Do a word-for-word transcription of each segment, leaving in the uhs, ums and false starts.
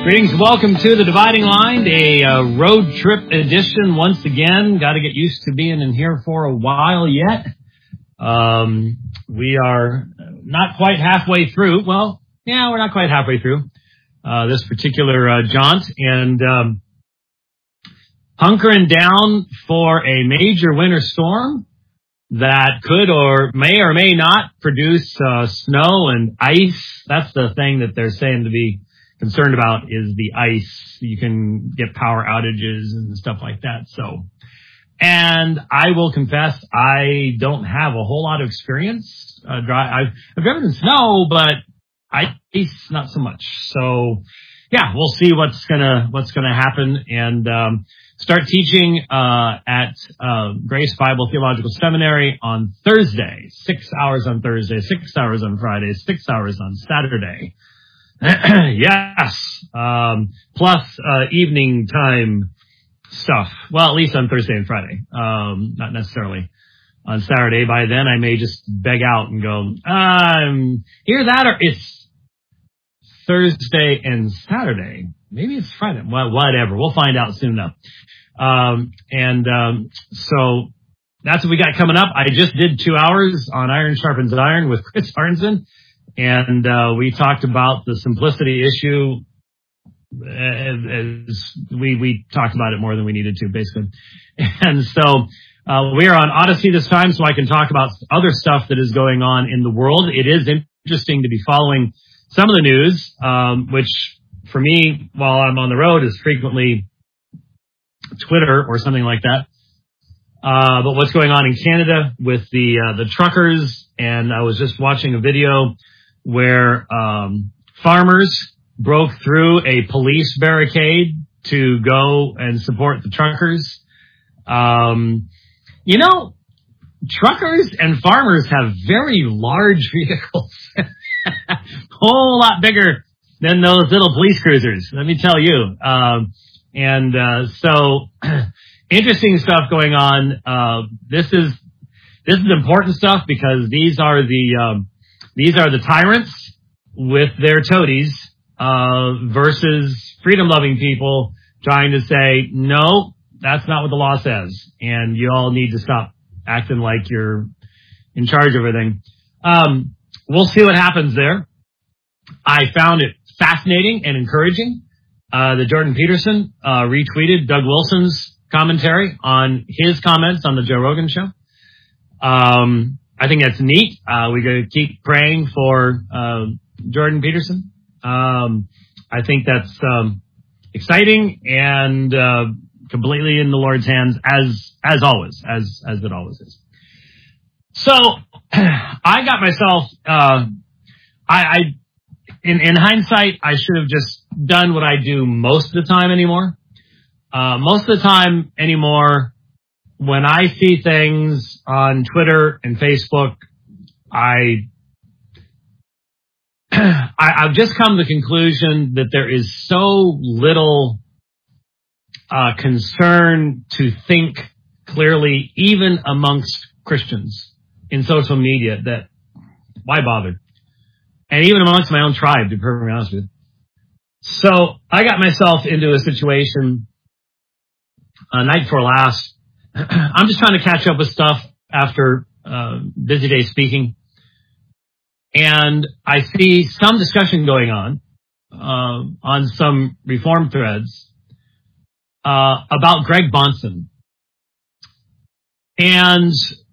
Greetings, welcome to the Dividing Line, a uh, road trip edition once again. Got to get used to being in here for a while yet. Um, we are not quite halfway through. Well, yeah, we're not quite halfway through uh, this particular uh, jaunt, and um, hunkering down for a major winter storm that could or may or may not produce uh, snow and ice. That's the thing that they're saying to be concerned about is the ice. You can get power outages and stuff like that. So, and I will confess, I don't have a whole lot of experience. Uh, dry, I've, I've driven in snow, but ice, not so much. So, yeah, we'll see what's gonna what's gonna happen, and um, start teaching uh, at uh, Grace Bible Theological Seminary on Thursday. Six hours on Thursday, six hours on Friday, six hours on Saturday. Yes, um, plus uh, evening time stuff. Well, at least on Thursday and Friday, um, not necessarily on Saturday. By then, I may just beg out and go, um, either that or it's Thursday and Saturday. Maybe it's Friday. Well, whatever. We'll find out soon enough. Um, and um, so that's what we got coming up. I just did two hours on Iron Sharpens Iron with Chris Arnson. And uh, we talked about the simplicity issue. As we we talked about it more than we needed to, basically. And so uh, we are on Odyssey this time, so I can talk about other stuff that is going on in the world. It is interesting to be following some of the news, um, which for me, while I'm on the road, is frequently Twitter or something like that. Uh, but what's going on in Canada with the uh, the truckers, and I was just watching a video where um, farmers broke through a police barricade to go and support the truckers. Um, you know, truckers and farmers have very large vehicles, whole lot bigger than those little police cruisers, let me tell you. Um, and uh, so, interesting stuff going on. Uh, this is this is important stuff because these are the um, These are the tyrants with their toadies uh, versus freedom-loving people trying to say, no, that's not what the law says, and you all need to stop acting like you're in charge of everything. Um, we'll see what happens there. I found it fascinating and encouraging uh, that Jordan Peterson uh, retweeted Doug Wilson's commentary on his comments on the Joe Rogan show. Um I think that's neat. Uh, we got to keep praying for uh, Jordan Peterson. Um, I think that's um, exciting and uh, completely in the Lord's hands, as as always, as as it always is. So I got myself. Uh, I, I in in hindsight, I should have just done what I do most of the time anymore. Uh, most of the time anymore. When I see things on Twitter and Facebook, I, I I've just come to the conclusion that there is so little uh, concern to think clearly, even amongst Christians in social media, that why bother? And even amongst my own tribe, to be perfectly honest with you. So I got myself into a situation uh, night before last. I'm just trying to catch up with stuff after uh, busy day speaking. And I see some discussion going on uh, on some reform threads uh, about Greg Bahnsen. And,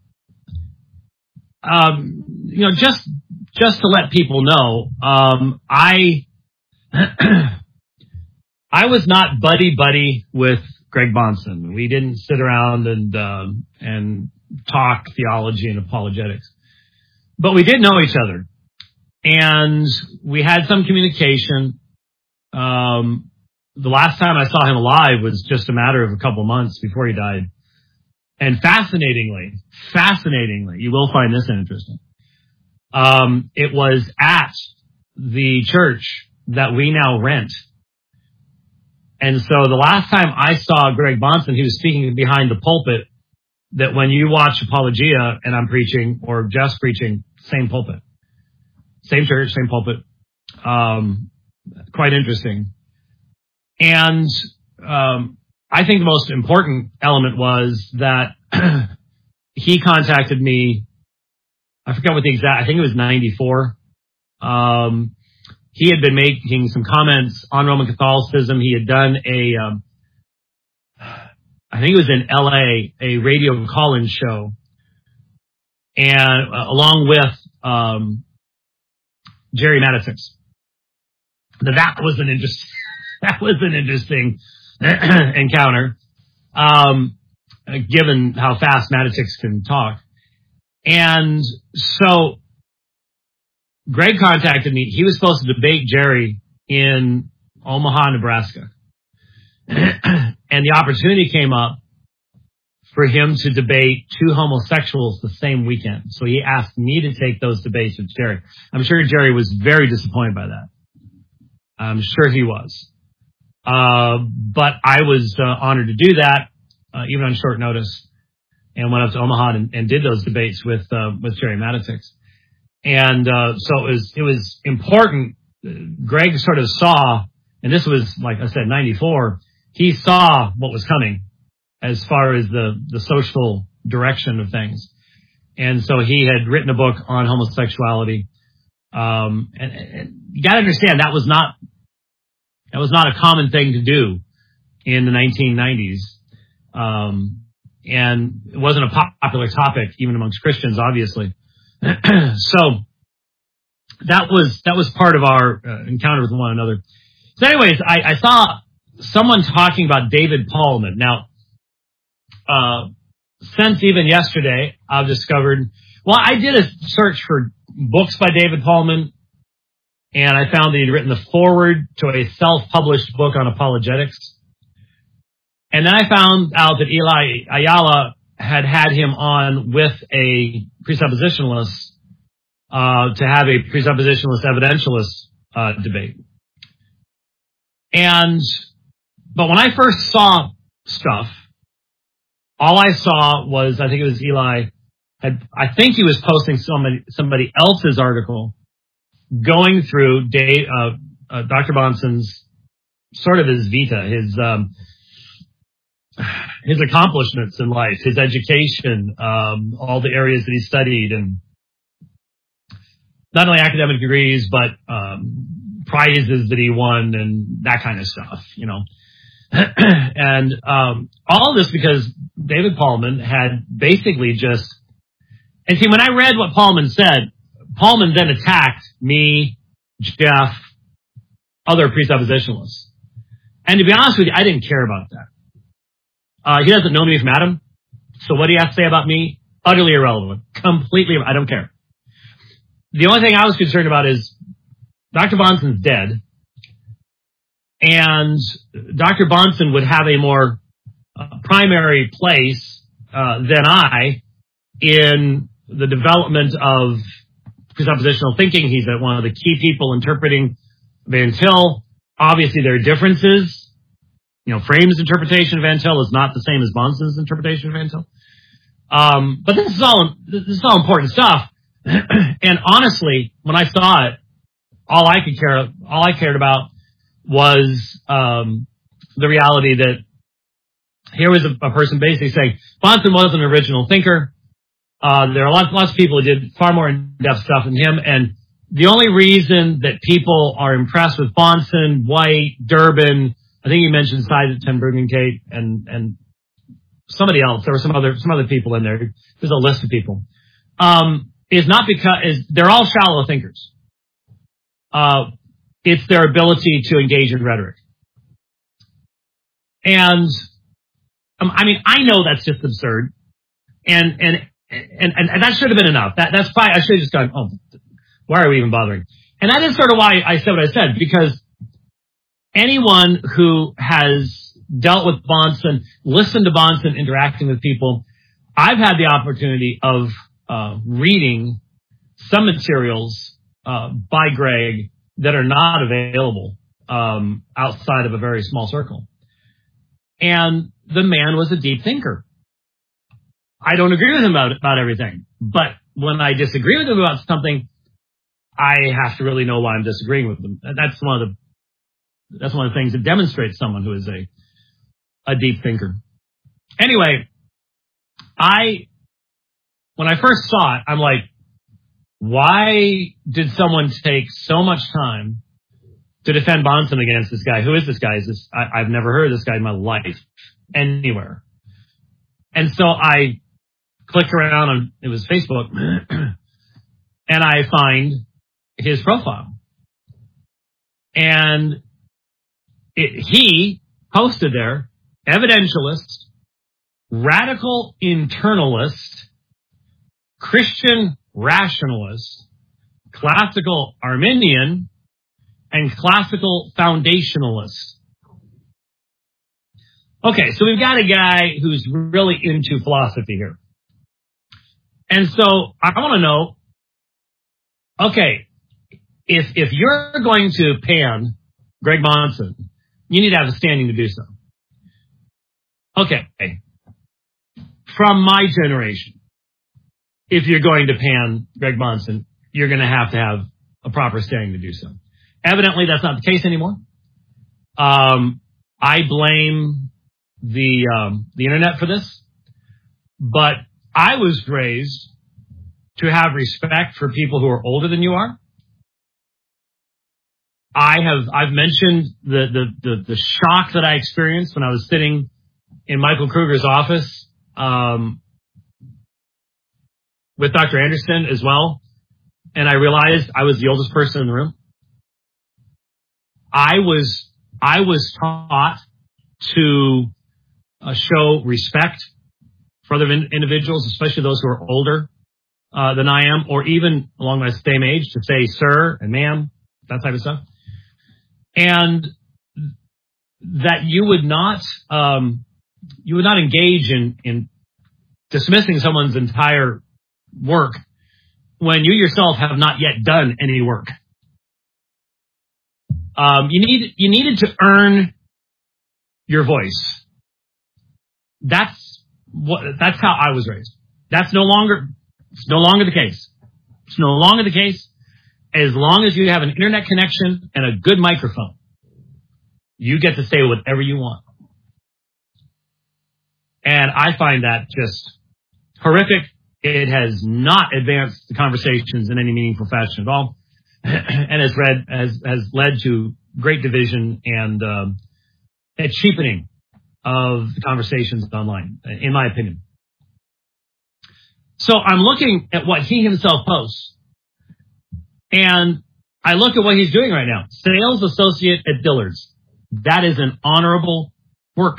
um, you know, just just to let people know, um, I I was not buddy-buddy with Greg Bahnsen. We didn't sit around and um, and talk theology and apologetics, but we did know each other, and we had some communication. Um, the last time I saw him alive was just a matter of a couple months before he died, and fascinatingly, fascinatingly, you will find this interesting. Um, it was at the church that we now rent. And so the last time I saw Greg Bahnsen, he was speaking behind the pulpit that when you watch Apologia and I'm preaching or just preaching, same pulpit, same church, same pulpit. Um, quite interesting. And um, I think the most important element was that he contacted me. I forgot what the exact, I think it was ninety-four. Um, he had been making some comments on Roman Catholicism. He had done a, um, I think it was in L A, a radio call-in show. And uh, along with um, Jerry Matitix. Now, that was an interesting, that was an interesting encounter, um, given how fast Matitix can talk. And so Greg contacted me. He was supposed to debate Jerry in Omaha, Nebraska. And the opportunity came up for him to debate two homosexuals the same weekend. So he asked me to take those debates with Jerry. I'm sure Jerry was very disappointed by that. I'm sure he was. Uh, but I was uh, honored to do that, uh, even on short notice, and went up to Omaha and, and did those debates with uh, with Jerry Matitix. And uh, so it was it was important. Greg sort of saw, and this was, like I said, ninety-four. He saw what was coming as far as the, the social direction of things. And so he had written a book on homosexuality. Um, and, and you got to understand that was not that was not a common thing to do in the nineteen nineties. Um, and it wasn't a popular topic even amongst Christians, obviously. So that was that was part of our uh, encounter with one another. So anyways, I, I saw someone talking about David Paulman. Now, uh, since even yesterday, I've discovered, well, I did a search for books by David Paulman, and I found that he'd written the foreword to a self-published book on apologetics. And then I found out that Eli Ayala had had him on with a presuppositionalist uh, to have a presuppositionalist evidentialist uh, debate. And, but when I first saw stuff, all I saw was, I think it was Eli, had, I think he was posting somebody, somebody else's article going through Dave, uh, uh, Doctor Bahnsen's, sort of his vita, his, um, his accomplishments in life, his education, um, all the areas that he studied, and not only academic degrees, but um, prizes that he won and that kind of stuff, you know. And um, all of this because David Paulman had basically just, and see, when I read what Paulman said, Paulman then attacked me, Jeff, other presuppositionalists. And to be honest with you, I didn't care about that. Uh, he doesn't know me from Adam. So what he has to say about me, utterly irrelevant. Completely, I don't care. The only thing I was concerned about is Doctor Bahnsen's dead. And Doctor Bahnsen would have a more uh, primary place uh, than I in the development of presuppositional thinking. He's one of the key people interpreting Van Til. Obviously, there are differences. You know, Frame's interpretation of Van Til is not the same as Bahnsen's interpretation of Van Til. Um, but this is all this is all important stuff. And honestly, when I saw it, all I could care, all I cared about was um, the reality that here was a, a person basically saying Bahnsen wasn't an original thinker. Uh, there are lots, lots of people who did far more in-depth stuff than him, and the only reason that people are impressed with Bahnsen, White, Durbin, I think you mentioned Sides at Ten Bruggencate, and and somebody else. There were some other some other people in there. There's a list of people. Um, is not because is, they're all shallow thinkers. Uh, it's their ability to engage in rhetoric. And um, I mean, I know that's just absurd, and and and and, and that should have been enough. That that's fine. I should have just gone, oh, why are we even bothering? And that is sort of why I said what I said, because anyone who has dealt with Bahnsen, listened to Bahnsen interacting with people, I've had the opportunity of uh, reading some materials uh, by Greg that are not available um, outside of a very small circle. And the man was a deep thinker. I don't agree with him about, about everything, but when I disagree with him about something, I have to really know why I'm disagreeing with him. That's one of the that's one of the things that demonstrates someone who is a, a deep thinker. Anyway, I, when I first saw it, I'm like, why did someone take so much time to defend Bahnsen against this guy? Who is this guy? Is this, I, I've never heard of this guy in my life anywhere. And so I clicked around on, it was Facebook, and I find his profile. And it, he posted there, evidentialist, radical internalist, Christian rationalist, classical Arminian, and classical foundationalist. Okay, so we've got a guy who's really into philosophy here. And so I want to know, okay, if if you're going to pan Greg Bahnsen, you need to have a standing to do so. Okay, from my generation, if you're going to pan Greg Bahnsen, you're going to have to have a proper standing to do so. Evidently, that's not the case anymore. Um, I blame the um, the internet for this, but I was raised to have respect for people who are older than you are. I have I've mentioned the the the, the shock that I experienced when I was sitting in Michael Kruger's office um, with Doctor Anderson as well, and I realized I was the oldest person in the room. I was I was taught to uh, show respect for other in- individuals, especially those who are older uh, than I am, or even along my same age, to say sir and ma'am, that type of stuff, and that you would not um, you would not engage in, in dismissing someone's entire work when you yourself have not yet done any work. Um, you need you needed to earn your voice. That's what. That's how I was raised. That's no longer. It's no longer the case. It's no longer the case. As long as you have an internet connection and a good microphone, you get to say whatever you want. And I find that just horrific. It has not advanced the conversations in any meaningful fashion at all. And has, read, has, has led to great division and um, a cheapening of the conversations online, in my opinion. So I'm looking at what he himself posts, and I look at what he's doing right now. Sales associate at Dillard's. That is an honorable work.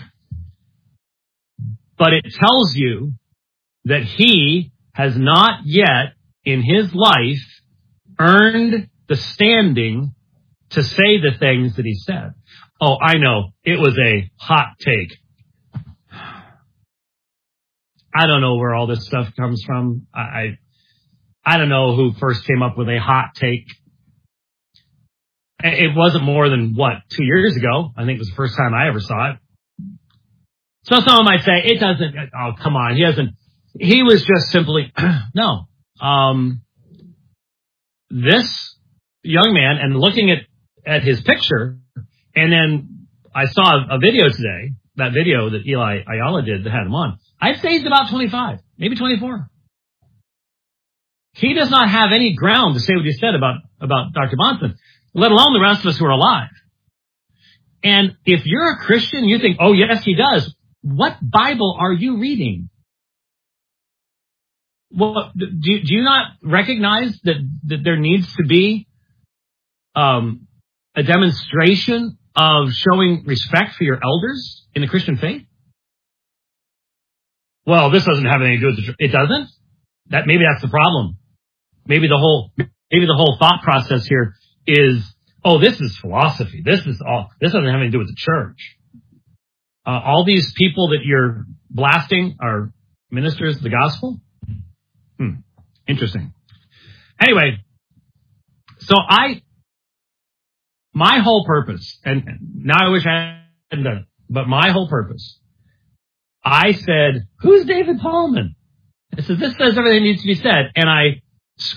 But it tells you that he has not yet in his life earned the standing to say the things that he said. Oh, I know. It was a hot take. I don't know where all this stuff comes from. I, I, I don't know who first came up with a hot take. It wasn't more than, what, two years ago. I think it was the first time I ever saw it. So someone might say, it doesn't, oh, come on. He hasn't, he was just simply, no. Um, this young man, and looking at, at his picture, and then I saw a, a video today, that video that Eli Ayala did that had him on. I'd say he's about twenty-five, maybe twenty-four. He does not have any ground to say what he said about, about Doctor Bahnsen, let alone the rest of us who are alive. And if you're a Christian, you think, oh, yes, he does. What Bible are you reading? Well, do, do you not recognize that, that there needs to be um, a demonstration of showing respect for your elders in the Christian faith? Well, this doesn't have anything to do with the church. It doesn't? That maybe that's the problem. Maybe the whole maybe the whole thought process here is, oh, this is philosophy. This is all. This doesn't have anything to do with the church. Uh, all these people that you're blasting are ministers of the gospel. Hmm. Interesting. Anyway, so I, my whole purpose, and now I wish I hadn't done it, but my whole purpose, I said, who's David Tallman? I said, this says everything that needs to be said. And I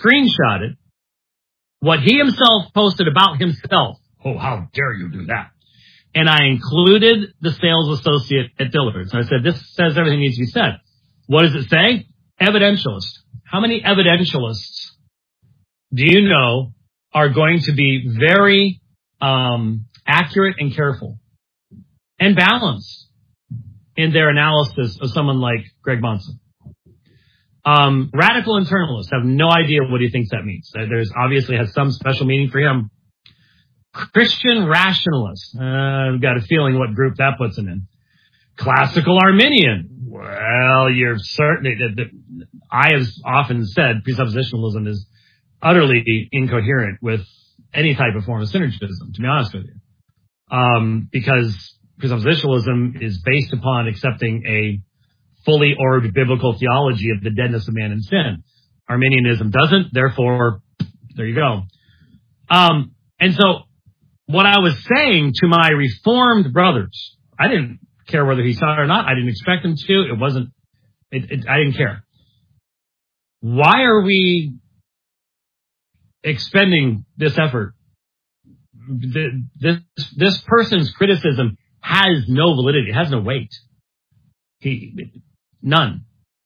screenshotted what he himself posted about himself. Oh, how dare you do that? And I included the sales associate at Dillard's. And I said, this says everything needs to be said. What does it say? Evidentialist. How many evidentialists do you know are going to be very um, accurate and careful and balanced in their analysis of someone like Greg Monson? Um, radical internalists have no idea what he thinks that means. There's obviously has some special meaning for him. Christian rationalist. Uh, I've got a feeling what group that puts him in. Classical Arminian. Well, you're certainly, that, that, I have often said presuppositionalism is utterly incoherent with any type of form of synergism, to be honest with you. Um, because presuppositionalism is based upon accepting a fully orbed biblical theology of the deadness of man and sin. Arminianism doesn't, therefore, there you go. Um, and so, what I was saying to my Reformed brothers, I didn't care whether he saw it or not. I didn't expect him to. It wasn't, it, it, I didn't care. Why are we expending this effort? The, this, this person's criticism has no validity, it has no weight. He, none.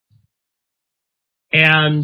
And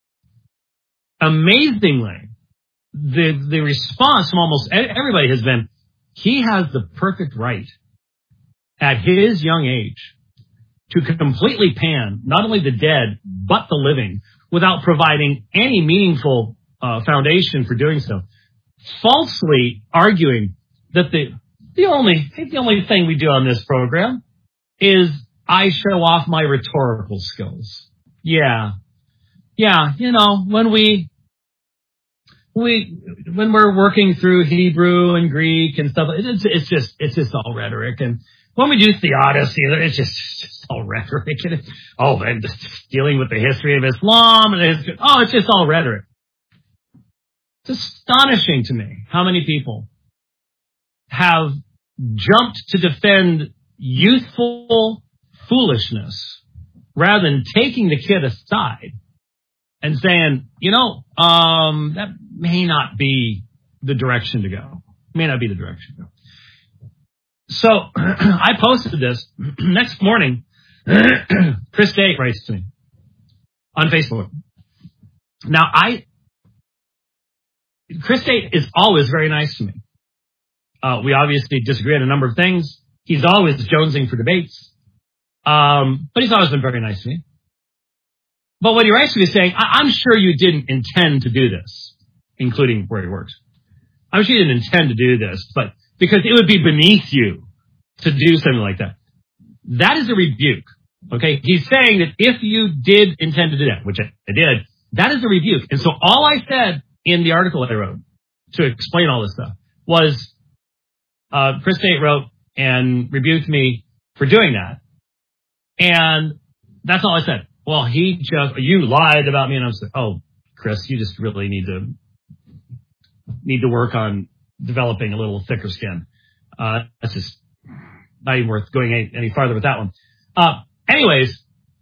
amazingly, The the response from almost everybody has been, he has the perfect right at his young age to completely pan not only the dead, but the living without providing any meaningful uh, foundation for doing so. Falsely arguing that the the only the only thing we do on this program is I show off my rhetorical skills. Yeah. Yeah, you know, when we We, when we're working through Hebrew and Greek and stuff, it's, it's just, it's just all rhetoric. And when we do theodicy, it's just, it's just all rhetoric. And it, oh, and dealing with the history of Islam and history, oh, it's just all rhetoric. It's astonishing to me how many people have jumped to defend youthful foolishness rather than taking the kid aside and saying, you know, um, that may not be the direction to go. May not be the direction to go. So I posted this. Next morning, Chris Day writes to me on Facebook. Now, I, Chris Day is always very nice to me. Uh, we obviously disagree on a number of things. He's always jonesing for debates. Um, but he's always been very nice to me. But what he writes to me is saying, I- I'm sure you didn't intend to do this, including where he works. I'm sure you didn't intend to do this, but because it would be beneath you to do something like that. That is a rebuke. Okay? He's saying that if you did intend to do that, which I, I did, that is a rebuke. And so all I said in the article that I wrote to explain all this stuff was, uh, Chris Tate wrote and rebuked me for doing that. And that's all I said. Well, he just, you lied about me. And I was like, oh, Chris, you just really need to, need to work on developing a little thicker skin. Uh, that's just not even worth going any, any farther with that one. Uh, anyways,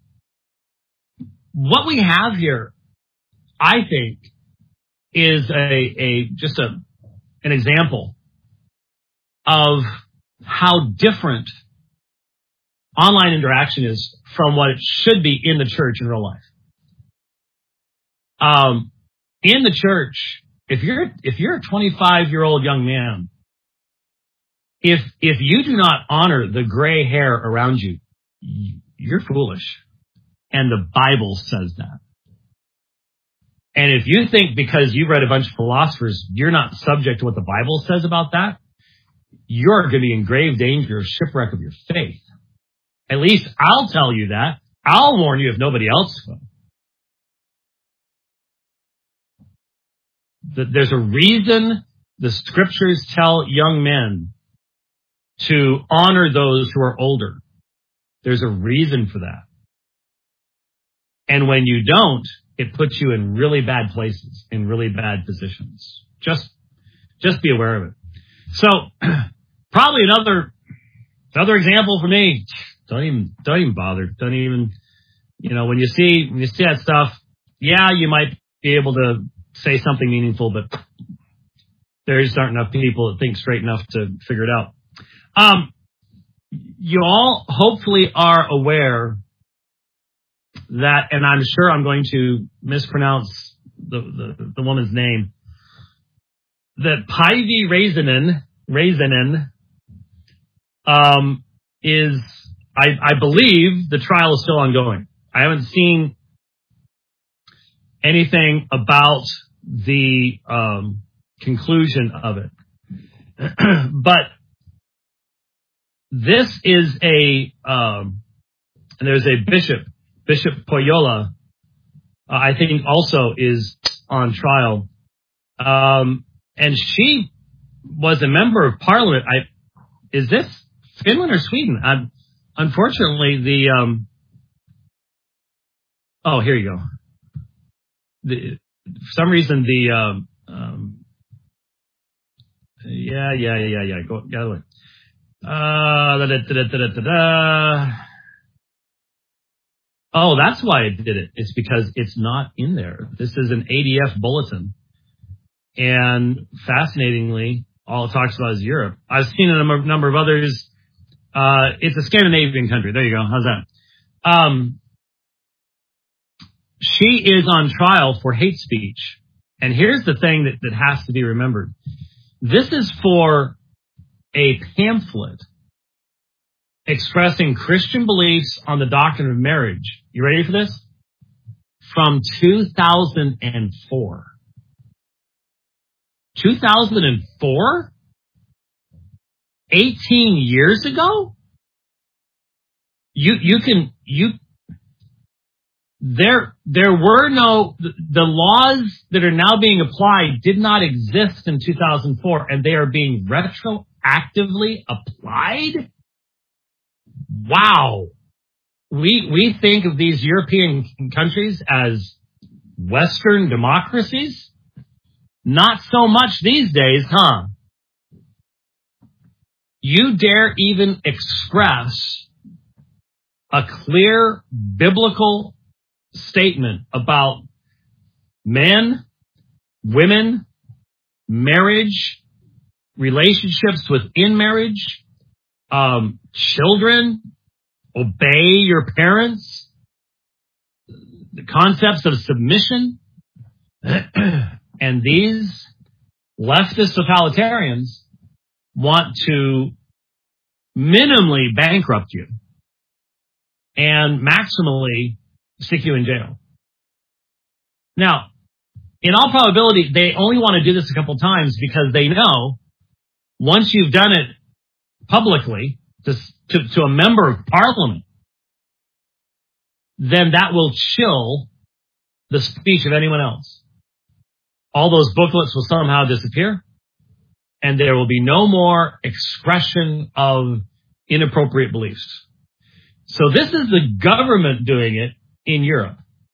what we have here, I think, is a, a, just a, an example of how different online interaction is from what it should be in the church in real life. Um, in the church, if you're, if you're a twenty-five year old young man, if, if you do not honor the gray hair around you, you're foolish. And the Bible says that. And if you think because you've read a bunch of philosophers, you're not subject to what the Bible says about that, you're going to be in grave danger of shipwreck of your faith. At least I'll tell you that. I'll warn you if nobody else will. There's a reason the scriptures tell young men to honor those who are older. There's a reason for that. And when you don't, it puts you in really bad places, in really bad positions. Just, just be aware of it. So, probably another, another example for me. Don't even, don't even bother. Don't even, you know, when you see, when you see that stuff, yeah, you might be able to say something meaningful, but there just aren't enough people that think straight enough to figure it out. Um, you all hopefully are aware that, and I'm sure I'm going to mispronounce the, the, the woman's name, that Päivi Räsänen, Räsänen, um, is, I, I believe the trial is still ongoing. I haven't seen anything about the um, conclusion of it. But this is a, um, and there's a bishop, Bishop Pohjola, uh, I think also is on trial. Um, and she was a member of parliament. I, is this Finland or Sweden? I'm, unfortunately, the, um, oh, here you go. The, for some reason, the, um, um, yeah, yeah, yeah, yeah, go the other way. Uh, da, da, da, da, da, da, da. Oh, that's why it did it. It's because it's not in there. This is an A D F bulletin. And fascinatingly, all it talks about is Europe. I've seen a number, number of others. Uh, it's a Scandinavian country. There you go. How's that? Um, she is on trial for hate speech. And here's the thing that, that has to be remembered. This is for a pamphlet expressing Christian beliefs on the doctrine of marriage. You ready for this? From two thousand four. two thousand four? eighteen years ago? You, you can, you, there, there were no, the laws that are now being applied did not exist in two thousand four, and they are being retroactively applied? Wow. We, we think of these European countries as Western democracies? Not so much these days, huh? You dare even express a clear biblical statement about men, women, marriage, relationships within marriage, um, children, obey your parents, the concepts of submission, and these leftist totalitarians want to minimally bankrupt you and maximally stick you in jail. Now, in all probability, they only want to do this a couple times because they know once you've done it publicly to, to, to a member of parliament, then that will chill the speech of anyone else. All those booklets will somehow disappear, and there will be no more expression of inappropriate beliefs. So this is the government doing it in Europe.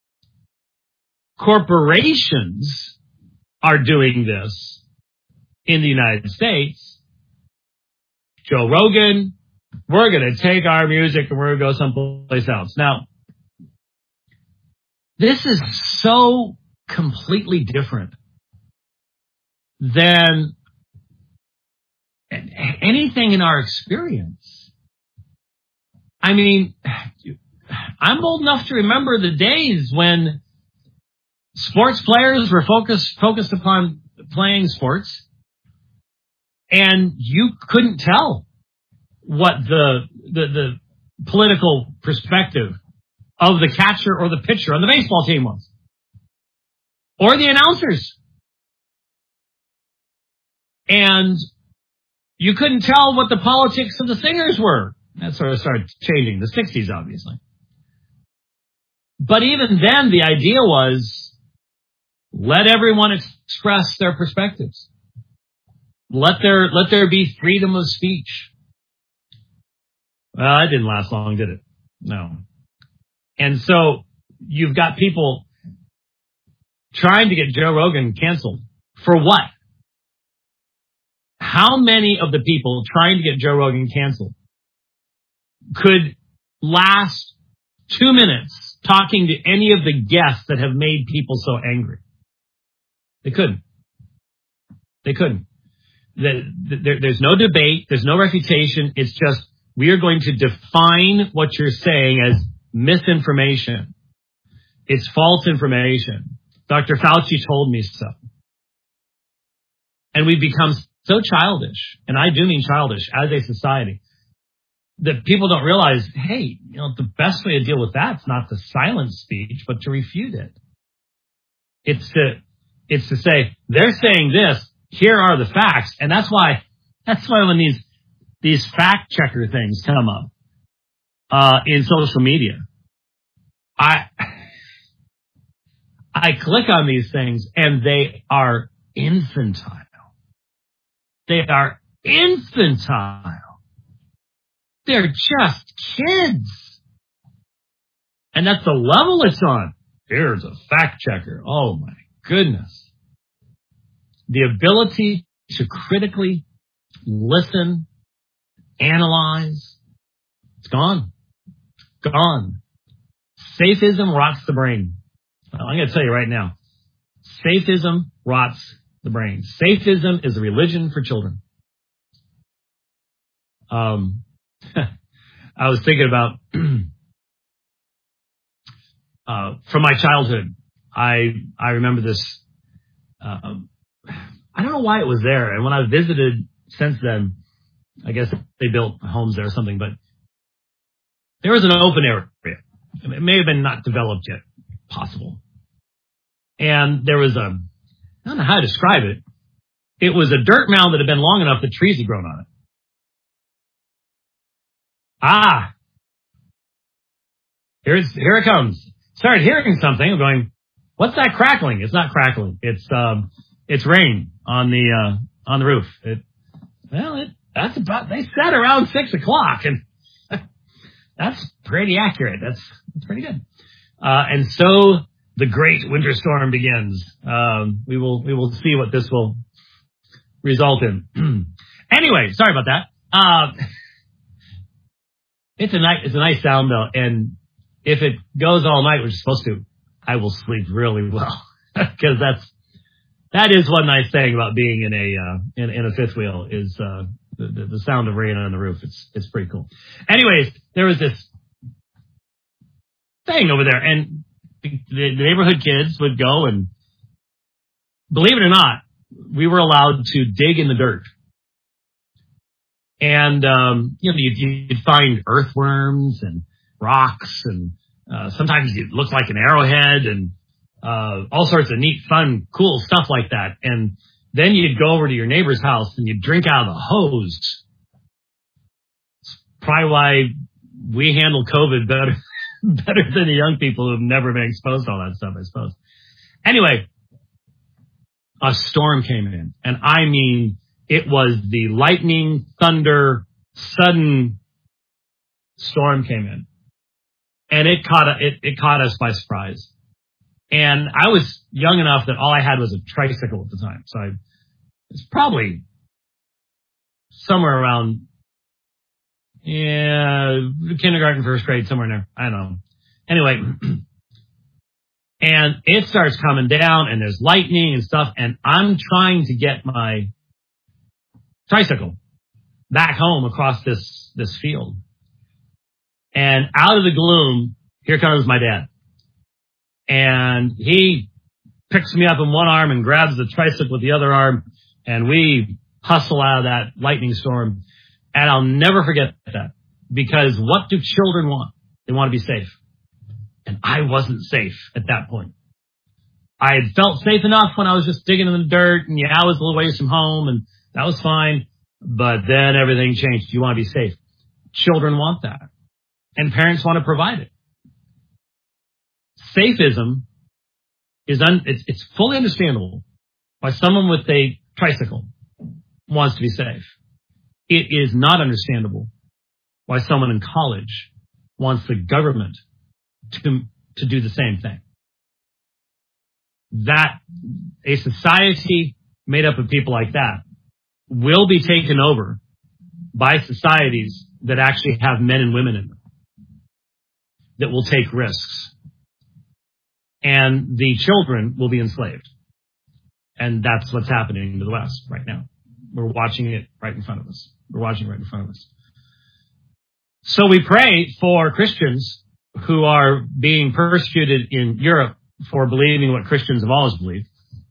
Corporations are doing this in the United States. Joe Rogan, we're going to take our music and we're going to go someplace else. Now, this is so completely different than anything in our experience. I mean, I'm old enough to remember the days when sports players were focused focused upon playing sports, and you couldn't tell what the the, the political perspective of the catcher or the pitcher on the baseball team was, or the announcers. And you couldn't tell what the politics of the singers were. That sort of started changing, the sixties, obviously. But even then, the idea was, let everyone express their perspectives. Let there, let there be freedom of speech. Well, that didn't last long, did it? No. And so you've got people trying to get Joe Rogan canceled. For what? How many of the people trying to get Joe Rogan canceled could last two minutes talking to any of the guests that have made people so angry? They couldn't. They couldn't. that, that there, there's no debate. There's no refutation. It's just, we are going to define what you're saying as misinformation. It's false information. Doctor Fauci told me so. And we've become so childish, and I do mean childish as a society, that people don't realize, hey, you know, the best way to deal with that is not to silence speech, but to refute it. It's to, it's to say, they're saying this, here are the facts. And that's why, that's why when these, these fact checker things come up, uh, in social media, I, I click on these things and they are infantile. They are infantile. They're just kids. And that's the level it's on. Here's a fact checker. Oh my goodness. The ability to critically listen, analyze, it's gone. It's gone. Safism rots the brain. Well, I'm going to tell you right now. Safism rots the brain. Safism is a religion for children. Um, I was thinking about, uh, from my childhood, I, I remember this, uh, I don't know why it was there. And when I visited since then, I guess they built homes there or something, but there was an open area. It may have been not developed yet, possible. And there was a, I don't know how to describe it. It was a dirt mound that had been long enough that trees had grown on it. Ah, here's, here it comes. Started hearing something. I'm going, what's that crackling? It's not crackling. It's, um, it's rain on the, uh, on the roof. It, well, it, that's about, they said around six o'clock and that's pretty accurate. That's, that's pretty good. Uh, and so the great winter storm begins. Um, we will, we will see what this will result in. Anyway, sorry about that. Uh, It's a nice, it's a nice sound though, and if it goes all night, which it's supposed to, I will sleep really well because that's that is one nice thing about being in a uh, in, in a fifth wheel is uh, the, the sound of rain on the roof. It's it's pretty cool. Anyways, there was this thing over there, and the, the neighborhood kids would go and, believe it or not, we were allowed to dig in the dirt. And, um, you know, you'd, you'd find earthworms and rocks and, uh, sometimes it looked like an arrowhead and, uh, all sorts of neat, fun, cool stuff like that. And then you'd go over to your neighbor's house and you'd drink out of the hose. It's probably why we handle COVID better, better than the young people who've never been exposed to all that stuff, I suppose. Anyway, a storm came in, and I mean, it was the lightning, thunder, sudden storm came in. And it caught, it, it caught us by surprise. And I was young enough that all I had was a tricycle at the time. So I, it's probably somewhere around, yeah, kindergarten, first grade, somewhere in there. I don't know. Anyway, and it starts coming down and there's lightning and stuff. And I'm trying to get my tricycle back home across this, this field. And out of the gloom, here comes my dad. And he picks me up in one arm and grabs the tricycle with the other arm. And we hustle out of that lightning storm. And I'll never forget that. Because what do children want? They want to be safe. And I wasn't safe at that point. I had felt safe enough when I was just digging in the dirt. And yeah, I was a little ways from home. And that was fine. But then everything changed. You want to be safe. Children want that. And parents want to provide it. Safism is un, it's, it's fully understandable why someone with a tricycle wants to be safe. It is not understandable why someone in college wants the government to, to do the same thing. That a society made up of people like that will be taken over by societies that actually have men and women in them, that will take risks. And the children will be enslaved. And that's what's happening to the West right now. We're watching it right in front of us. We're watching it right in front of us. So we pray for Christians who are being persecuted in Europe for believing what Christians have always believed.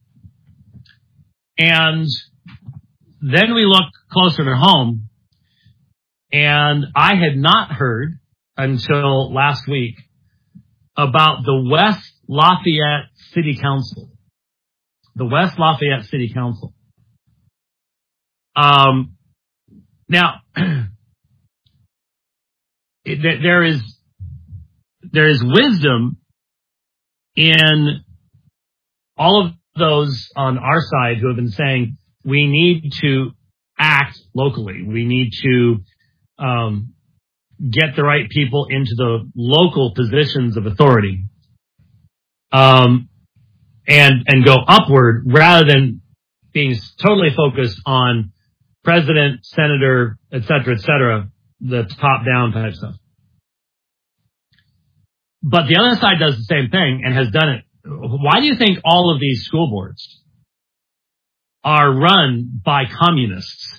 And then we look closer to home, and I had not heard until last week about the West Lafayette City Council. The West Lafayette City Council. Um, now, it, there is there is wisdom in all of those on our side who have been saying we need to act locally. We need to um, get the right people into the local positions of authority, um, and and go upward rather than being totally focused on president, senator, et cetera, et cetera, the top-down type stuff. But the other side does the same thing and has done it. Why do you think all of these school boards are run by communists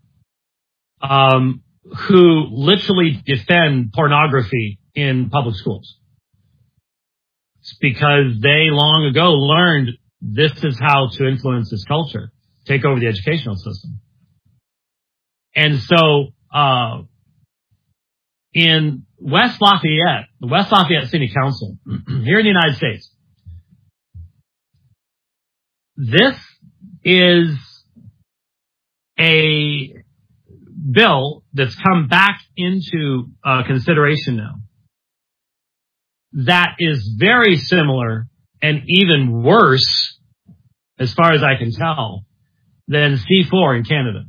um, who literally defend pornography in public schools? It's because they long ago learned this is how to influence this culture, take over the educational system. And so uh, in West Lafayette, the West Lafayette City Council, here in the United States, this is a bill that's come back into uh, consideration now that is very similar and even worse, as far as I can tell, than C four in Canada.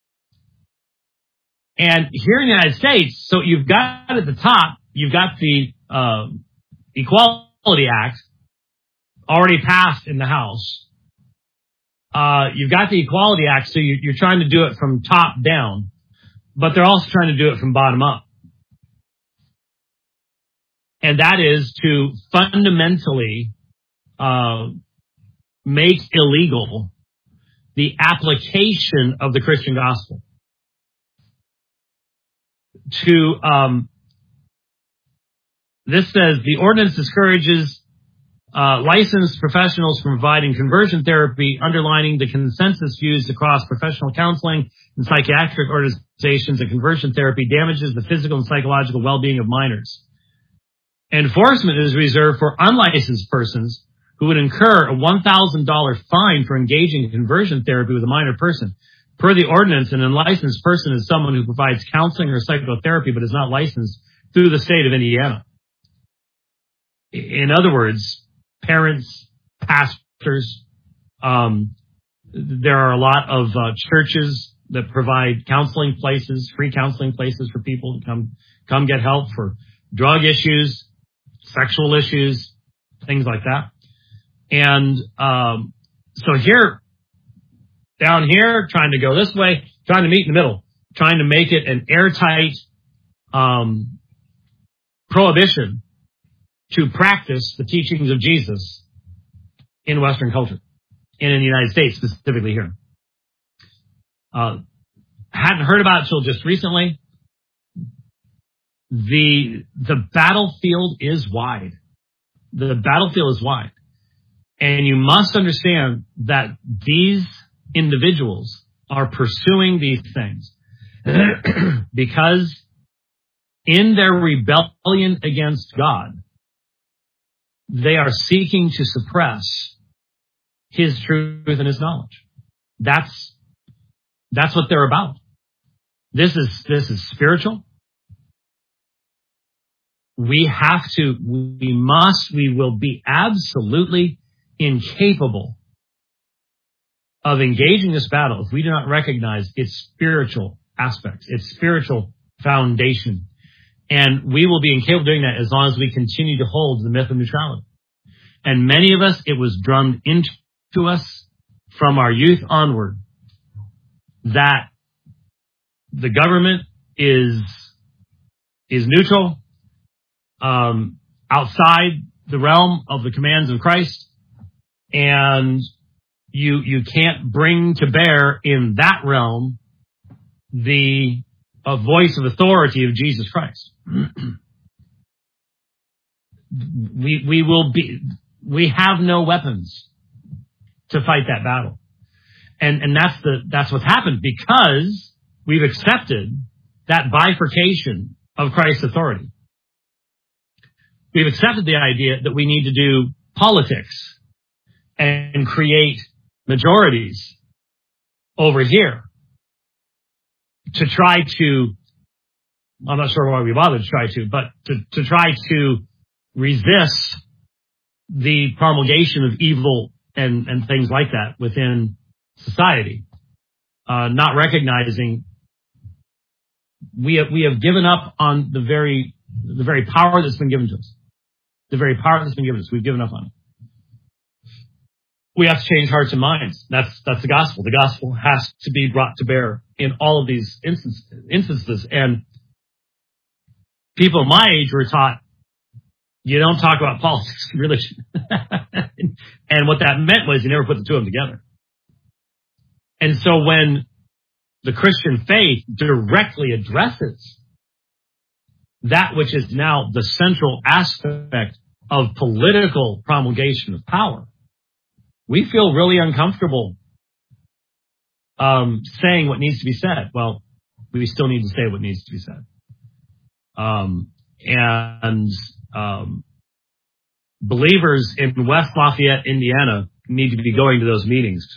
And here in the United States, so you've got at the top, you've got the uh, Equality Act already passed in the House. Uh, you've got the Equality Act, so you, you're trying to do it from top down, but they're also trying to do it from bottom up. And that is to fundamentally uh, make illegal the application of the Christian gospel. To um, this says the ordinance discourages uh, licensed professionals from providing conversion therapy, underlining the consensus views across professional counseling and psychiatric organizations that conversion therapy damages the physical and psychological well-being of minors. Enforcement is reserved for unlicensed persons who would incur a one thousand dollars fine for engaging in conversion therapy with a minor person. Per the ordinance, an unlicensed person is someone who provides counseling or psychotherapy but is not licensed through the state of Indiana. In other words, parents, pastors, um, there are a lot of uh, churches that provide counseling places, free counseling places for people to come come get help for drug issues, sexual issues, things like that. And um, so here, down here, trying to go this way, trying to meet in the middle, trying to make it an airtight um, prohibition to practice the teachings of Jesus in Western culture, and in the United States, specifically here. Uh, hadn't heard about it till just recently. The, the battlefield is wide. The battlefield is wide. And you must understand that these individuals are pursuing these things because in their rebellion against God, they are seeking to suppress His truth and His knowledge. That's, that's what they're about. This is, this is spiritual. We have to, we must, we will be absolutely incapable of engaging this battle if we do not recognize its spiritual aspects, its spiritual foundation. And we will be incapable of doing that as long as we continue to hold the myth of neutrality. And many of us, it was drummed into us from our youth onward that the government is, is neutral, um, outside the realm of the commands of Christ. And you, you can't bring to bear in that realm the uh, voice of authority of Jesus Christ. we, we will be, we have no weapons to fight that battle. And, and that's the, that's what's happened because we've accepted that bifurcation of Christ's authority. We've accepted the idea that we need to do politics and create majorities over here to try to, I'm not sure why we bothered to try to, but to, to try to resist the promulgation of evil and, and things like that within society, uh, not recognizing we have, we have given up on the very, the very power that's been given to us. The very power that's been given to us. We've given up on it. We have to change hearts and minds. That's, that's the gospel. The gospel has to be brought to bear in all of these instances, instances. And people my age were taught, you don't talk about politics and religion. And what that meant was you never put the two of them together. And so when the Christian faith directly addresses that which is now the central aspect of political promulgation of power, we feel really uncomfortable um, saying what needs to be said. Well, we still need to say what needs to be said. Um, and um, believers in West Lafayette, Indiana, need to be going to those meetings.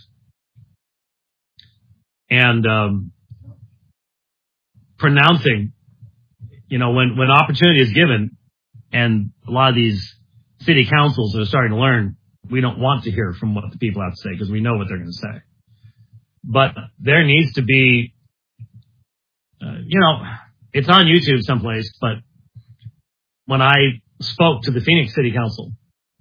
And um, pronouncing, you know, when, when opportunity is given, and a lot of these city councils are starting to learn, we don't want to hear from what the people have to say because we know what they're going to say. But there needs to be, uh, you know, it's on YouTube someplace, but when I spoke to the Phoenix City Council,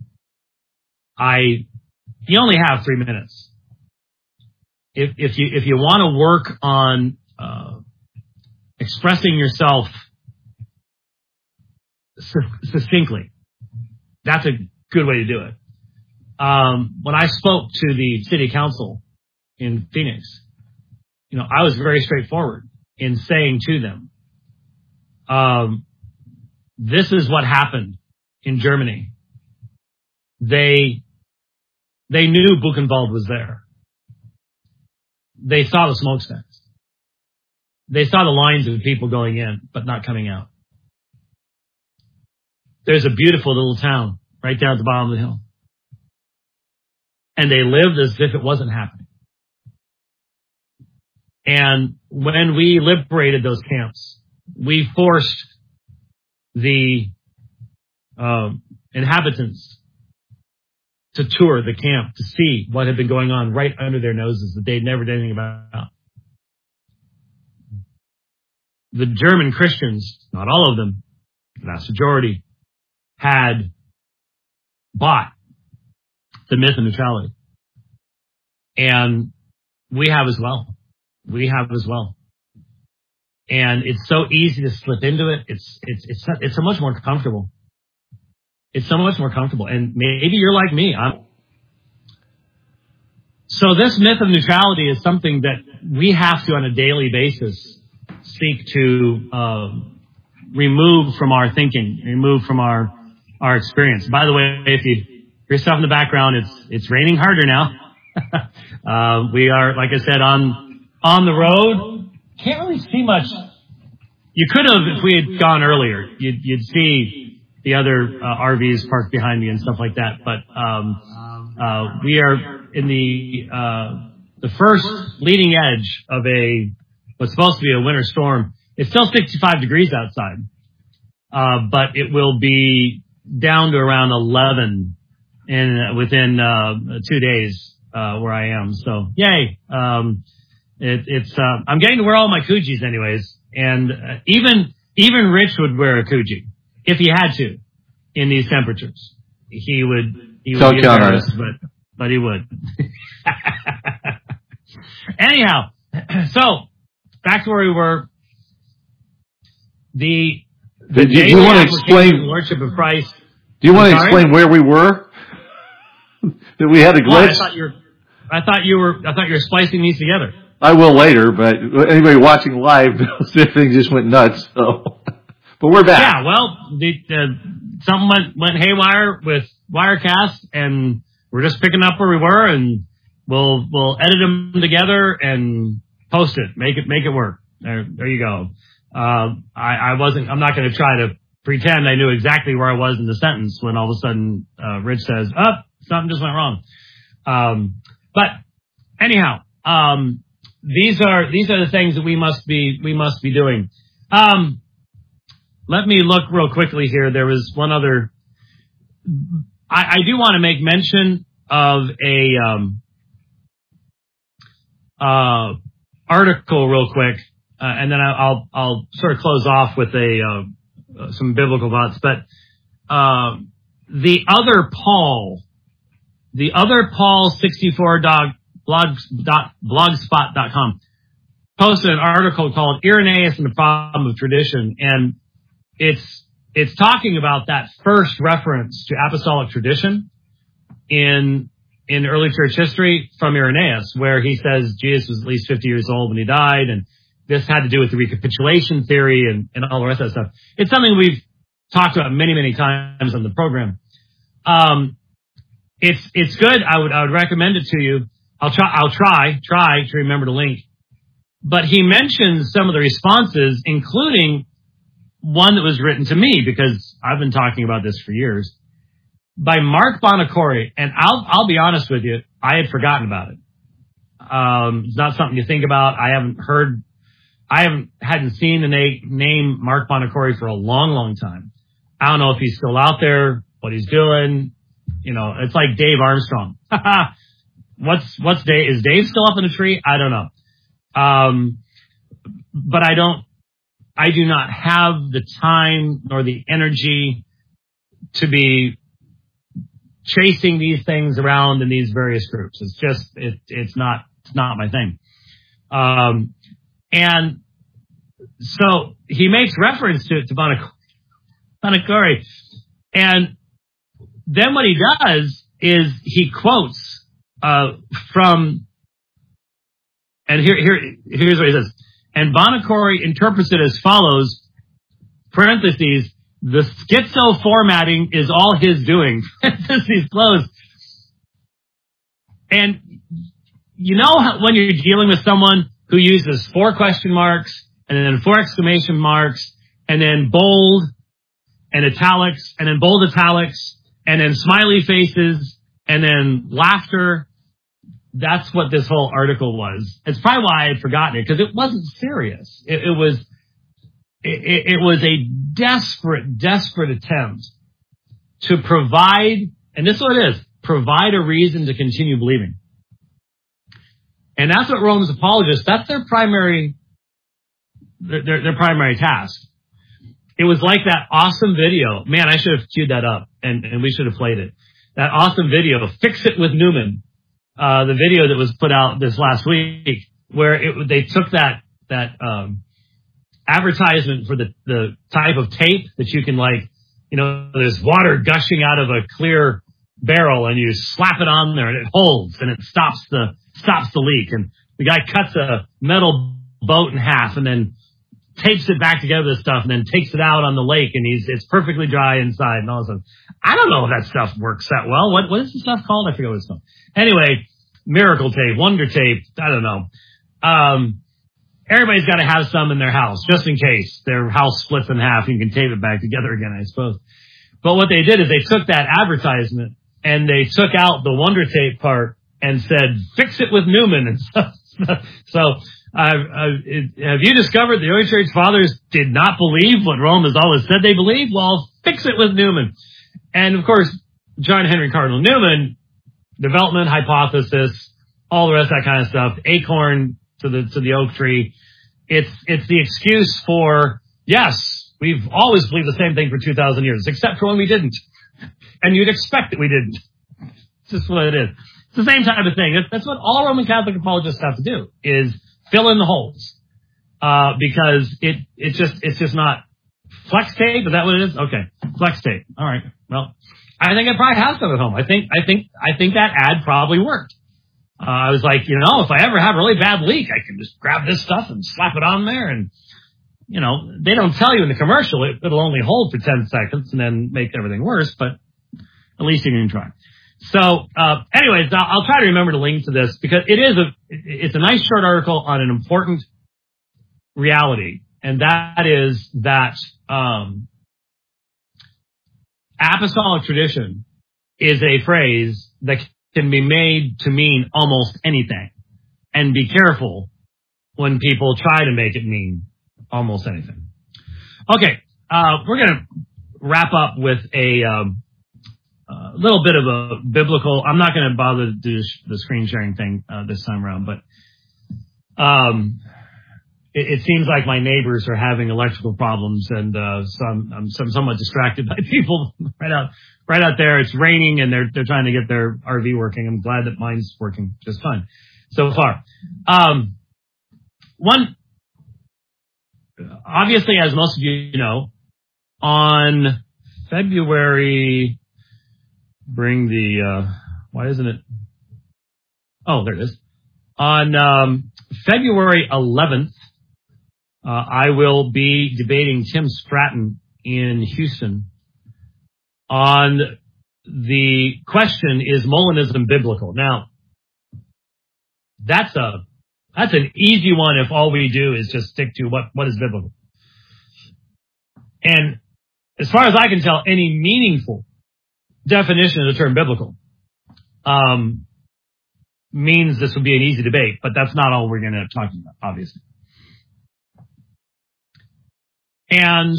I, you only have three minutes. If, if you, if you want to work on, uh, expressing yourself succinctly, that's a good way to do it. Um, when I spoke to the city council in Phoenix, you know, I was very straightforward in saying to them, um, this is what happened in Germany. They, they knew Buchenwald was there. They saw the smokestacks. They saw the lines of people going in, but not coming out. There's a beautiful little town right down at the bottom of the hill. And they lived as if it wasn't happening. And when we liberated those camps, we forced the um, inhabitants to tour the camp to see what had been going on right under their noses that they'd never done anything about. The German Christians, not all of them, the vast majority, had bought the myth of neutrality. And we have as well. We have as well. And it's so easy to slip into it. It's, it's, it's, it's so much more comfortable. It's so much more comfortable. And maybe you're like me. I'm... So this myth of neutrality is something that we have to, on a daily basis, seek to uh, remove from our thinking, remove from our our experience. By the way, if you hear stuff in the background, it's it's raining harder now. uh, we are, like I said, on on the road. Can't really see much. You could have, if we had gone earlier, you'd, you'd see the other uh, R Vs parked behind me and stuff like that. But um, uh, we are in the uh, the first leading edge of a what's supposed to be a winter storm. It's still sixty-five degrees outside, uh, but it will be down to around eleven in uh, within uh, two days uh, where I am. So, yay! Um, it, it's uh, I'm getting to wear all my Coogis anyways, and uh, even even Rich would wear a Coogi if he had to in these temperatures. He would he would Don't be count on embarrassed, but but he would. Anyhow, so back to where we were. The the do, do you want to explain the Lordship of Christ? Do you want I'm to sorry? explain where we were? That we had a glitch. Well, I thought you were, I thought you were. I thought you were splicing these together. I will later, but anybody watching live knows that thing just went nuts. So, but we're back. Yeah. Well, the, uh, something went went haywire with Wirecast, and we're just picking up where we were, and we'll we'll edit them together and post it. Make it make it work. There, there you go. Uh, I, I wasn't. I'm not going to try to pretend I knew exactly where I was in the sentence when all of a sudden uh, Rich says, "Oh, something just went wrong." Um, but anyhow, um, these are these are the things that we must be we must be doing. Um, let me look real quickly here. There was one other. I, I do want to make mention of a um, uh, article real quick, uh, and then I'll I'll sort of close off with a uh, some biblical thoughts. But uh, the other Paul. The other Paul sixty-four dog blogs dot blogspot dot com posted an article called Irenaeus and the Problem of Tradition, and it's it's talking about that first reference to apostolic tradition in in early church history from Irenaeus, where he says Jesus was at least fifty years old when he died, and this had to do with the recapitulation theory and, and all the rest of that stuff. It's something we've talked about many, many times on the program. Um, It's it's good. I would I would recommend it to you. I'll try I'll try try to remember the link. But he mentions some of the responses, including one that was written to me because I've been talking about this for years, by Mark Bonacore. And I'll I'll be honest with you, I had forgotten about it. Um, it's not something you think about. I haven't heard, I haven't hadn't seen the na- name Mark Bonacore for a long, long time. I don't know if he's still out there, what he's doing. You know, it's like Dave Armstrong. what's, what's Dave? Is Dave still up in the tree? I don't know. Um, but I don't, I do not have the time nor the energy to be chasing these things around in these various groups. It's just, it, it's not, it's not my thing. Um, and so he makes reference to, to Bonacore. And then what he does is he quotes uh, from, and here, here, here's what he says. And Bonacore interprets it as follows, parentheses, the schizo formatting is all his doing. Parentheses closed. And you know how, when you're dealing with someone who uses four question marks and then four exclamation marks and then bold and italics and then bold italics and then smiley faces, and then laughter. That's what this whole article was. It's probably why I had forgotten it, because it wasn't serious. It, it was, it, it was a desperate, desperate attempt to provide, and this is what it is, provide a reason to continue believing. And that's what Romans apologists, that's their primary, their, their, their primary task. It was like that awesome video. Man, I should have queued that up, and, and we should have played it. That awesome video, Fix It with Newman, uh, the video that was put out this last week, where it, they took that that um, advertisement for the, the type of tape that you can, like, you know, there's water gushing out of a clear barrel, and you slap it on there, and it holds, and it stops the stops the leak. And the guy cuts a metal boat in half, and then tapes it back together, this stuff, and then takes it out on the lake, and he's it's perfectly dry inside, and all of a sudden, I don't know if that stuff works that well. What what is the stuff called? I forget what it's called. Anyway, miracle tape, wonder tape, I don't know. Um, everybody's got to have some in their house, just in case their house splits in half. You can tape it back together again, I suppose. But what they did is they took that advertisement and they took out the wonder tape part and said, "Fix it with Newman." And so, so Uh, uh, it, have you discovered the early church fathers did not believe what Rome has always said they believe? Well, fix it with Newman. And of course, John Henry Cardinal Newman, development hypothesis, all the rest of that kind of stuff, acorn to the to the oak tree. It's it's the excuse for, yes, we've always believed the same thing for two thousand years, except for when we didn't. And you'd expect that we didn't. It's just what it is. It's the same type of thing. That's what all Roman Catholic apologists have to do, is fill in the holes, uh, because it, it's just, it's just not flex tape. Is that what it is? Okay. Flex tape. All right. Well, I think I probably have some at home. I think, I think, I think that ad probably worked. Uh, I was like, you know, if I ever have a really bad leak, I can just grab this stuff and slap it on there. And, you know, they don't tell you in the commercial it, it'll only hold for ten seconds and then make everything worse, but at least you can try. So, uh, anyways, I'll, I'll try to remember to link to this because it is a, it's a nice short article on an important reality. And that is that, um, apostolic tradition is a phrase that can be made to mean almost anything. And be careful when people try to make it mean almost anything. Okay, uh, we're going to wrap up with a um, uh, little bit of a biblical. I'm not going to bother to do the screen sharing thing uh, this time around, but um, it, it seems like my neighbors are having electrical problems, and uh, so I'm, I'm, I'm somewhat distracted by people right out right out there. It's raining, and they're they're trying to get their R V working. I'm glad that mine's working just fine so far. Um, one. Obviously, as most of you know, on February, bring the, uh, why isn't it? Oh, there it is. On um, February eleventh, uh, I will be debating Tim Stratton in Houston on the question, is Molinism biblical? Now, that's a That's an easy one if all we do is just stick to what, what is biblical. And as far as I can tell, any meaningful definition of the term biblical um, means this would be an easy debate, but that's not all we're going to end up talking about, obviously. And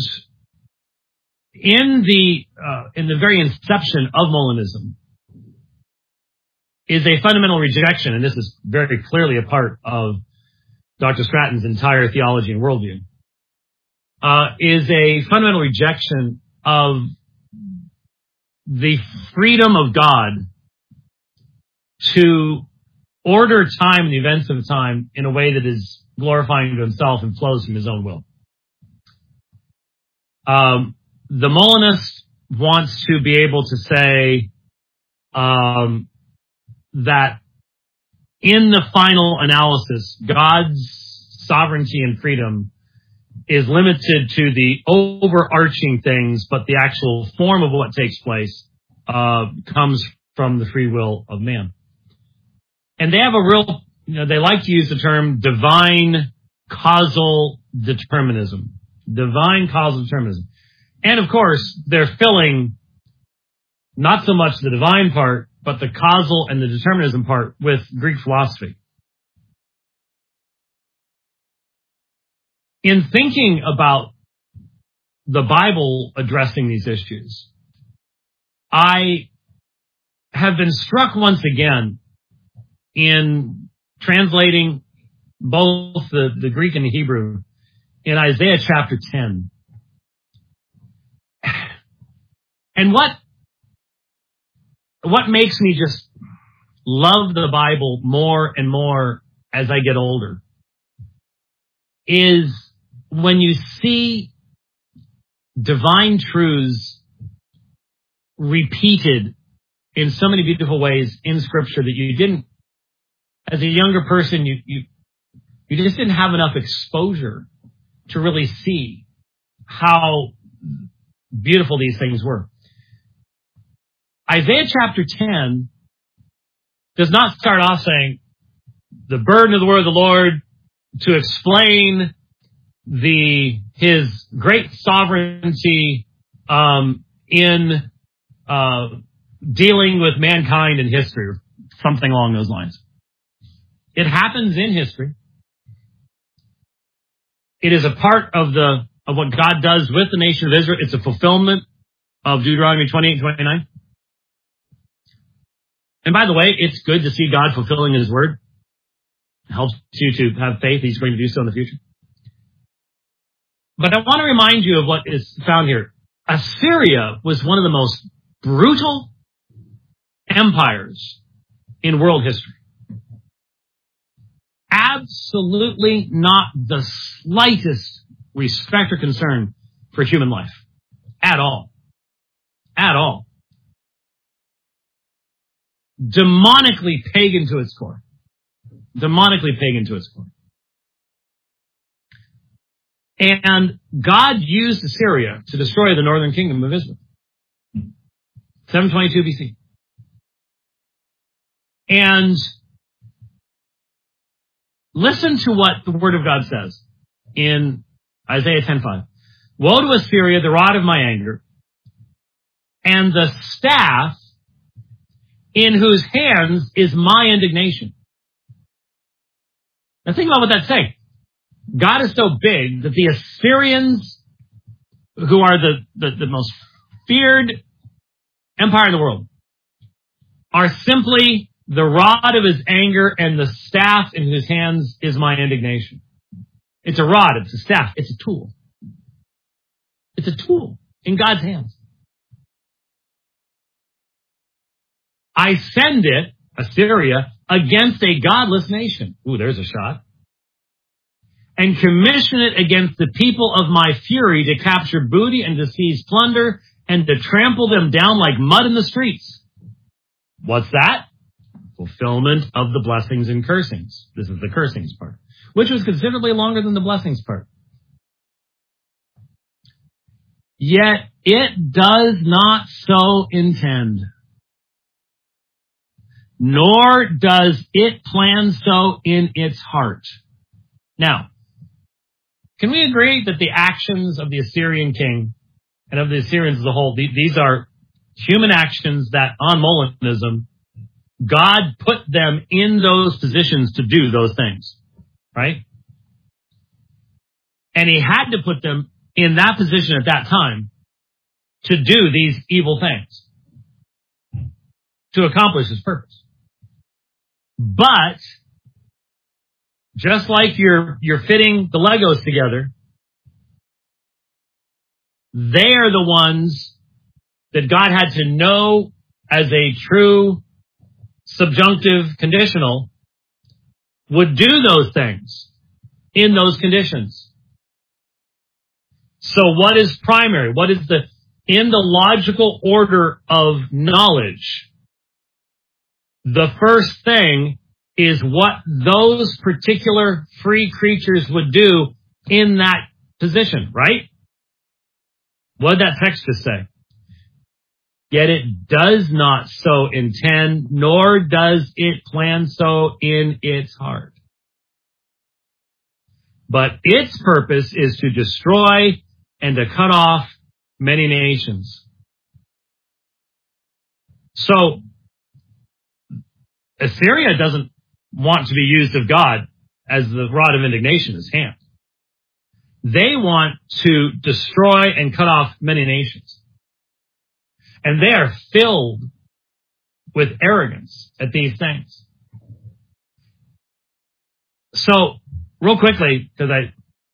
in the uh, in the very inception of Molinism is a fundamental rejection, and this is very clearly a part of Doctor Stratton's entire theology and worldview, uh, is a fundamental rejection of the freedom of God to order time and the events of time in a way that is glorifying to himself and flows from his own will. Um, the Molinist wants to be able to say, um, that in the final analysis, God's sovereignty and freedom is limited to the overarching things, but the actual form of what takes place uh, comes from the free will of man. And they have a real, you know, they like to use the term divine causal determinism. Divine causal determinism. And of course, they're filling not so much the divine part, but the causal and the determinism part with Greek philosophy. In thinking about the Bible addressing these issues, I have been struck once again in translating both the, the Greek and the Hebrew in Isaiah chapter ten. And what What makes me just love the Bible more and more as I get older is when you see divine truths repeated in so many beautiful ways in Scripture that you didn't, as a younger person, you, you, you just didn't have enough exposure to really see how beautiful these things were. Isaiah chapter ten does not start off saying the burden of the word of the Lord to explain the his great sovereignty um, in uh, dealing with mankind in history, or something along those lines. It happens in history. It is a part of the of what God does with the nation of Israel. It's a fulfillment of Deuteronomy twenty-eight and twenty-nine. And by the way, it's good to see God fulfilling his word. It helps you to have faith he's going to do so in the future. But I want to remind you of what is found here. Assyria was one of the most brutal empires in world history. Absolutely not the slightest respect or concern for human life. At all. At all. Demonically pagan to its core. demonically pagan to its core. And God used Assyria to destroy the northern kingdom of Israel. seven twenty-two B C. And listen to what the Word of God says in Isaiah ten five. Woe to Assyria, the rod of my anger, and the staff in whose hands is my indignation. Now think about what that's saying. God is so big that the Assyrians, who are the, the, the most feared empire in the world, are simply the rod of his anger and the staff in whose hands is my indignation. It's a rod, it's a staff, it's a tool. It's a tool in God's hands. I send it, Assyria, against a godless nation. Ooh, there's a shot. And commission it against the people of my fury to capture booty and to seize plunder and to trample them down like mud in the streets. What's that? Fulfillment of the blessings and cursings. This is the cursings part, which was considerably longer than the blessings part. Yet it does not so intend, nor does it plan so in its heart. Now, can we agree that the actions of the Assyrian king and of the Assyrians as a whole, these are human actions that on Molinism, God put them in those positions to do those things, right? And he had to put them in that position at that time to do these evil things, to accomplish his purpose. But just like you're, you're fitting the Legos together, they are the ones that God had to know as a true subjunctive conditional would do those things in those conditions. So what is primary? What is the, in the logical order of knowledge, the first thing is what those particular free creatures would do in that position, right? What did that text just say? Yet it does not so intend, nor does it plan so in its heart. But its purpose is to destroy and to cut off many nations. So, Assyria doesn't want to be used of God as the rod of indignation in his hand. They want to destroy and cut off many nations. And they are filled with arrogance at these things. So, real quickly, because I,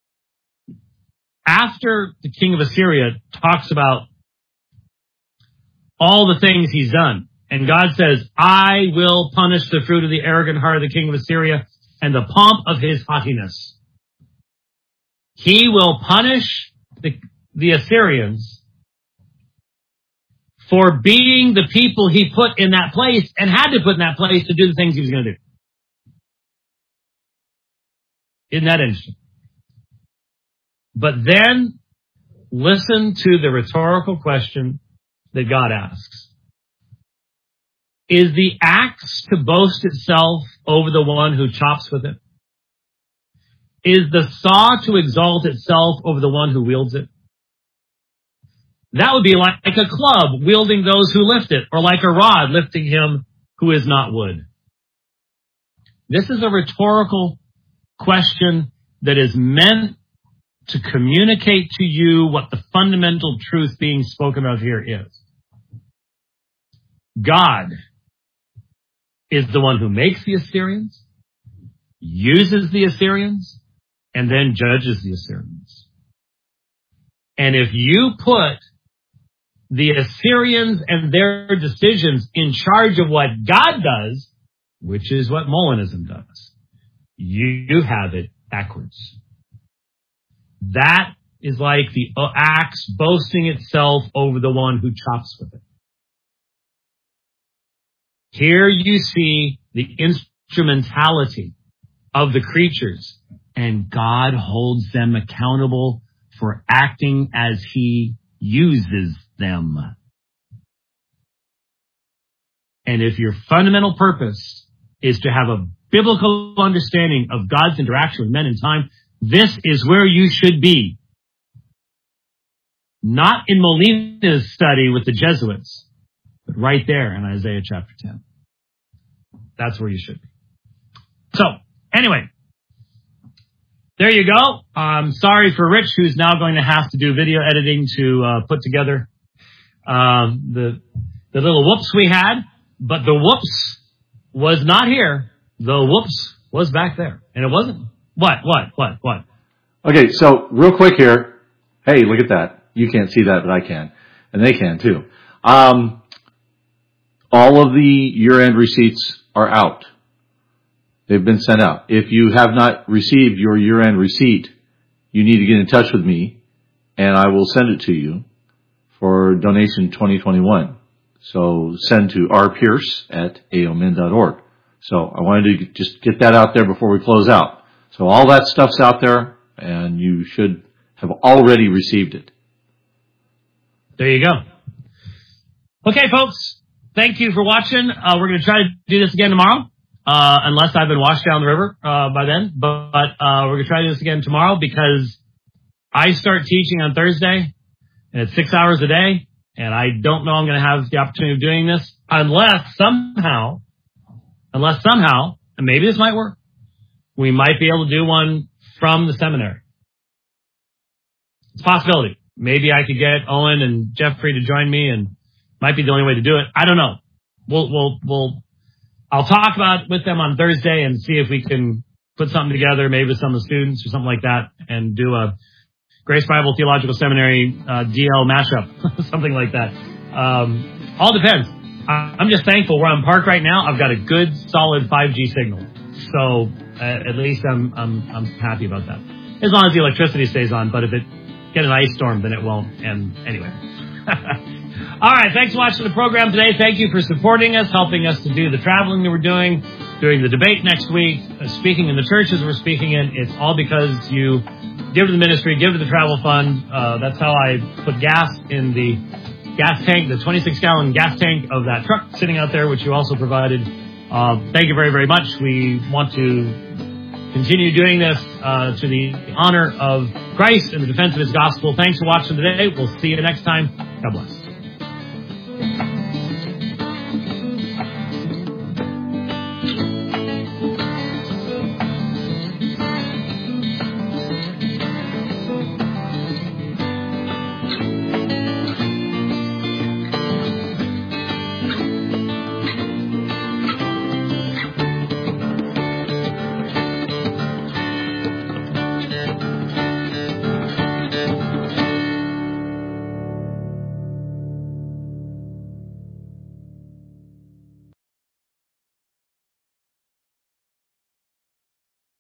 after the king of Assyria talks about all the things he's done, and God says, I will punish the fruit of the arrogant heart of the king of Assyria and the pomp of his haughtiness. He will punish the, the Assyrians for being the people he put in that place and had to put in that place to do the things he was going to do. Isn't that interesting? But then listen to the rhetorical question that God asks. Is the axe to boast itself over the one who chops with it? Is the saw to exalt itself over the one who wields it? That would be like a club wielding those who lift it, or like a rod lifting him who is not wood. This is a rhetorical question that is meant to communicate to you what the fundamental truth being spoken of here is. God is the one who makes the Assyrians, uses the Assyrians, and then judges the Assyrians. And if you put the Assyrians and their decisions in charge of what God does, which is what Molinism does, you have it backwards. That is like the axe boasting itself over the one who chops with it. Here you see the instrumentality of the creatures, and God holds them accountable for acting as he uses them. And if your fundamental purpose is to have a biblical understanding of God's interaction with men in time, this is where you should be. Not in Molina's study with the Jesuits, but right there in Isaiah chapter ten. That's where you should be. So, anyway, there you go. I'm sorry for Rich, who's now going to have to do video editing to uh, put together um, the the little whoops we had. But the whoops was not here. The whoops was back there. And it wasn't. What, what, what, what? Okay, so real quick here. Hey, look at that. You can't see that, but I can. And they can too. Um, all of the year-end receipts are out. They've been sent out. If you have not received your year-end receipt, you need to get in touch with me, and I will send it to you for donation twenty twenty-one. So send to r pierce at a o min dot org. So I wanted to just get that out there before we close out. So all that stuff's out there, and you should have already received it. There you go. Okay, folks. Thank you for watching. Uh, we're going to try to do this again tomorrow, uh, unless I've been washed down the river uh, by then. But, but uh, we're going to try to do this again tomorrow because I start teaching on Thursday, and it's six hours a day. And I don't know I'm going to have the opportunity of doing this unless somehow, unless somehow, and maybe this might work, we might be able to do one from the seminary. It's a possibility. Maybe I could get Owen and Jeffrey to join me, and might be the only way to do it. I don't know. We'll, we'll, we'll, I'll talk about it with them on Thursday and see if we can put something together, maybe with some of the students or something like that, and do a Grace Bible Theological Seminary uh, D L mashup, something like that. Um, all depends. I, I'm just thankful where I'm parked right now. I've got a good, solid five G signal, so uh, at least I'm I'm I'm happy about that. As long as the electricity stays on. But if it get an ice storm, then it won't. And anyway. All right. Thanks for watching the program today. Thank you for supporting us, helping us to do the traveling that we're doing, doing the debate next week, uh, speaking in the churches we're speaking in. It's all because you give to the ministry, give to the travel fund. Uh, that's how I put gas in the gas tank, the twenty-six gallon gas tank of that truck sitting out there, which you also provided. Uh, thank you very, very much. We want to continue doing this uh, to the honor of Christ and the defense of his gospel. Thanks for watching today. We'll see you next time. God bless.